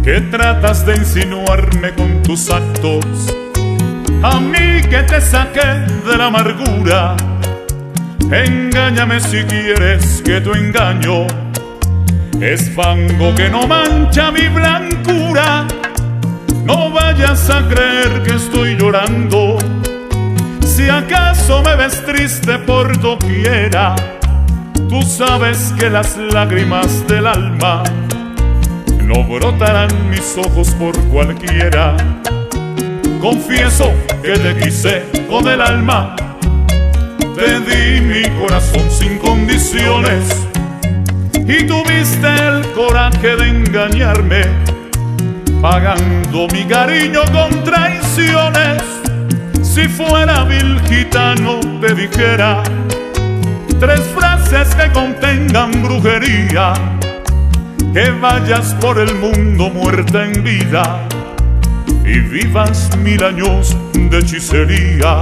que tratas de insinuarme con tus actos, a mí que te saqué de la amargura. Engáñame si quieres, que tu engaño es fango que no mancha mi blancura. No vayas a creer que estoy llorando, si acaso me ves triste por doquiera. Tú sabes que las lágrimas del alma no brotarán mis ojos por cualquiera. Confieso que te quise con el alma, te di mi corazón sin condiciones, y tuviste el coraje de engañarme, pagando mi cariño con traiciones. Si fuera vil gitano te dijera 3 frases que contengan brujería, que vayas por el mundo muerta en vida y vivas 1000 años de hechicería.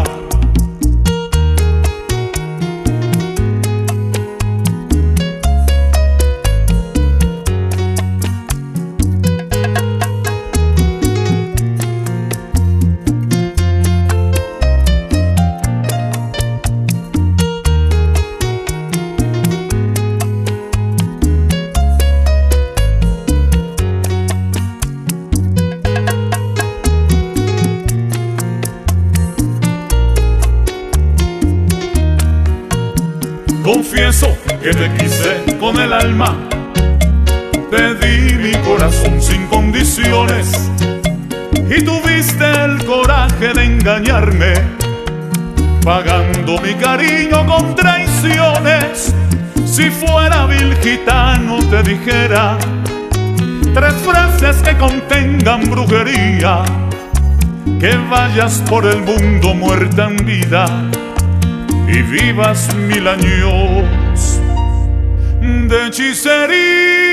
Confieso que te quise con el alma, te di mi corazón sin condiciones, y tuviste el coraje de engañarme, pagando mi cariño con traiciones. Si fuera vil gitano te dijera 3 frases que contengan brujería, que vayas por el mundo muerta en vida y vivas 1000 años de hechicería.